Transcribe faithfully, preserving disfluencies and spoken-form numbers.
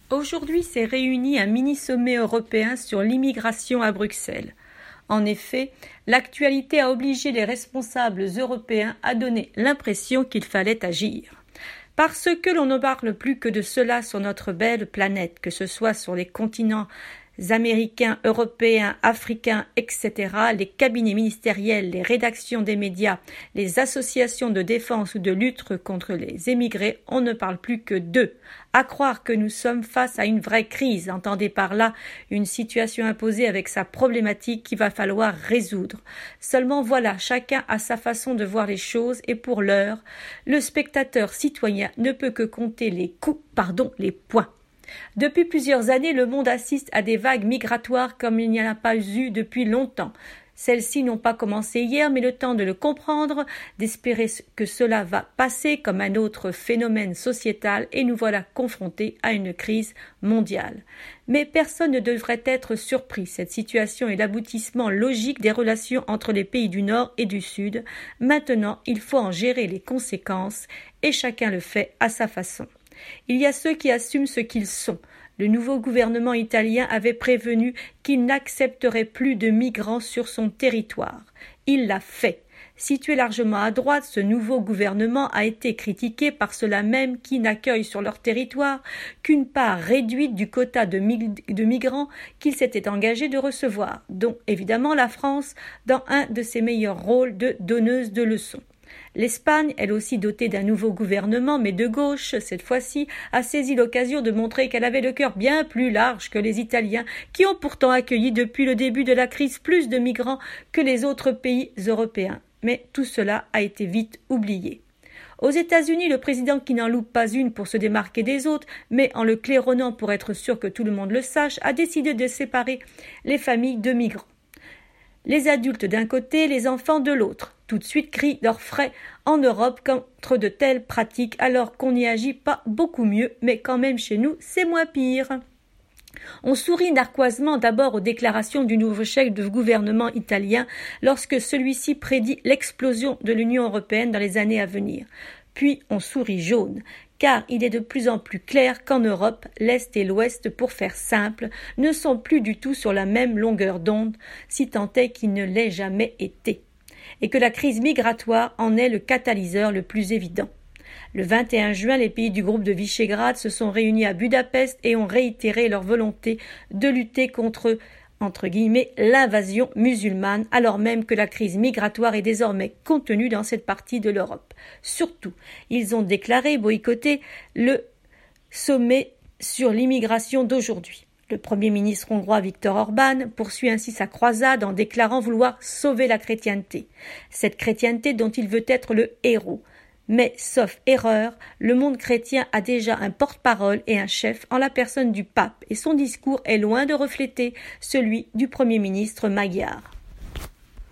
Aujourd'hui s'est réuni un mini-sommet européen sur l'immigration à Bruxelles. En effet, l'actualité a obligé les responsables européens à donner l'impression qu'il fallait agir. Parce que l'on ne parle plus que de cela sur notre belle planète, que ce soit sur les continents américains, européens, africains, et cetera, les cabinets ministériels, les rédactions des médias, les associations de défense ou de lutte contre les émigrés, on ne parle plus que d'eux. À croire que nous sommes face à une vraie crise, entendez par là une situation imposée avec sa problématique qu'il va falloir résoudre. Seulement voilà, chacun a sa façon de voir les choses et pour l'heure, le spectateur citoyen ne peut que compter les coups, pardon, les points. Depuis plusieurs années, le monde assiste à des vagues migratoires comme il n'y en a pas eu depuis longtemps. Celles-ci n'ont pas commencé hier, mais le temps de le comprendre, d'espérer que cela va passer comme un autre phénomène sociétal et nous voilà confrontés à une crise mondiale. Mais personne ne devrait être surpris. Cette situation est l'aboutissement logique des relations entre les pays du Nord et du Sud. Maintenant, il faut en gérer les conséquences et chacun le fait à sa façon. Il y a ceux qui assument ce qu'ils sont. Le nouveau gouvernement italien avait prévenu qu'il n'accepterait plus de migrants sur son territoire. Il l'a fait. Situé largement à droite, ce nouveau gouvernement a été critiqué par ceux-là même qui n'accueillent sur leur territoire qu'une part réduite du quota de, mig- de migrants qu'il s'était engagé de recevoir, dont évidemment la France dans un de ses meilleurs rôles de donneuse de leçons. L'Espagne, elle aussi dotée d'un nouveau gouvernement, mais de gauche, cette fois-ci, a saisi l'occasion de montrer qu'elle avait le cœur bien plus large que les Italiens, qui ont pourtant accueilli depuis le début de la crise plus de migrants que les autres pays européens. Mais tout cela a été vite oublié. Aux États-Unis, le président qui n'en loupe pas une pour se démarquer des autres, mais en le claironnant pour être sûr que tout le monde le sache, a décidé de séparer les familles de migrants. Les adultes d'un côté, les enfants de l'autre. Tout de suite crient d'orfraie en Europe contre de telles pratiques alors qu'on n'y agit pas beaucoup mieux, mais quand même chez nous, c'est moins pire. On sourit narquoisement d'abord aux déclarations du nouveau chef de gouvernement italien lorsque celui-ci prédit l'explosion de l'Union européenne dans les années à venir. Puis on sourit jaune, car il est de plus en plus clair qu'en Europe, l'Est et l'Ouest, pour faire simple, ne sont plus du tout sur la même longueur d'onde, si tant est qu'il ne l'ait jamais été, et que la crise migratoire en est le catalyseur le plus évident. Le vingt et un juin, les pays du groupe de Visegrad se sont réunis à Budapest et ont réitéré leur volonté de lutter contre entre guillemets, l'invasion musulmane, alors même que la crise migratoire est désormais contenue dans cette partie de l'Europe. Surtout, ils ont déclaré boycotter le sommet sur l'immigration d'aujourd'hui. Le Premier ministre hongrois Viktor Orban poursuit ainsi sa croisade en déclarant vouloir sauver la chrétienté. Cette chrétienté dont il veut être le héros. Mais, sauf erreur, le monde chrétien a déjà un porte-parole et un chef en la personne du pape, et son discours est loin de refléter celui du Premier ministre magyar.